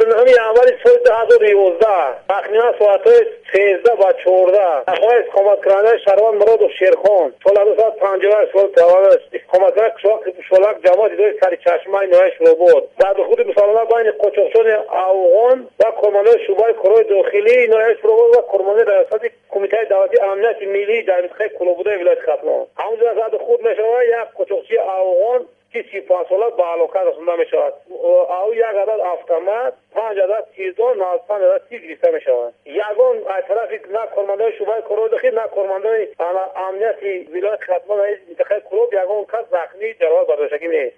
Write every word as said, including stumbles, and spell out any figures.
نهم اول سال دو هزار و یازده تقریبا ساعت سیزده و چهارده اخواه استقامت کرده شهروند مراد و شیرخان سال دو سال پنجاه و سال توانست استقامت کرده کشاک شلک جماعت دیدای سر چشمه نویش رو بود بعد خود مسالمه بین قاچاقچیان افغان و کارمندان شعبه کارهای داخلی نویش رو بود و کارمندان ریاست کمیته دولتی امنیت ملی در منطقه کلوبوده ولایت ختلان همونجا زاد خود میشود یک قاچاقچی افغان که سی پنج ساله به علاقه رسونده می شود او یک عدد اتومات پنج عدد تیزدان نود و پنج عدد تیز گرفته می شود یگان از طرف نه کارمندان شعبه کارهای داخلی نه کارمندان امنیت ولایت ختلان منطقه کلوب یگان کس زخمی جراحت برداشتگی نیست.